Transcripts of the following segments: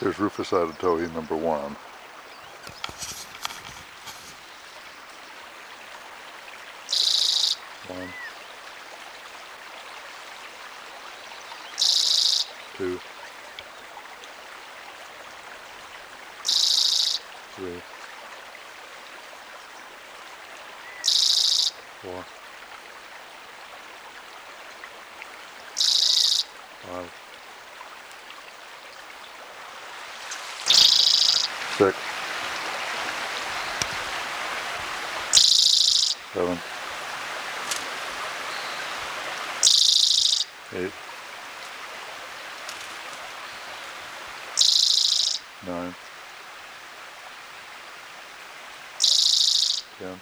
Here's Rufus Adetohi number 1. One, two, three, 4, 5, 6, 7, 8, 9, 10,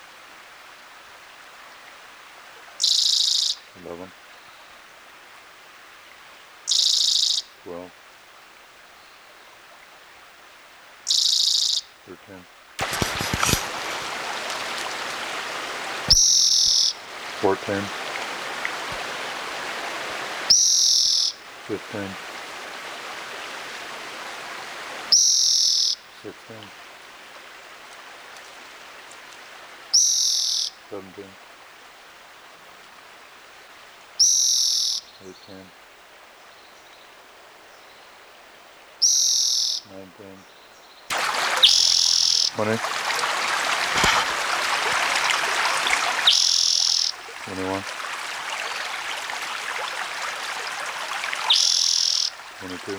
11, 12, 13, 14, 15, 16, 17, 18, 19, 20, 21, 22,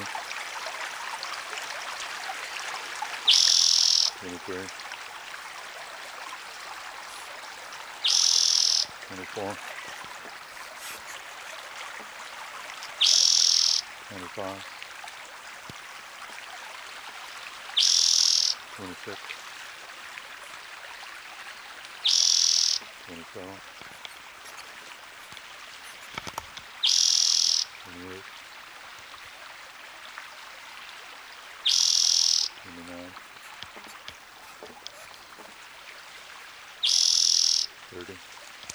23, 24, 25, 26, 27, 28, 29, 30,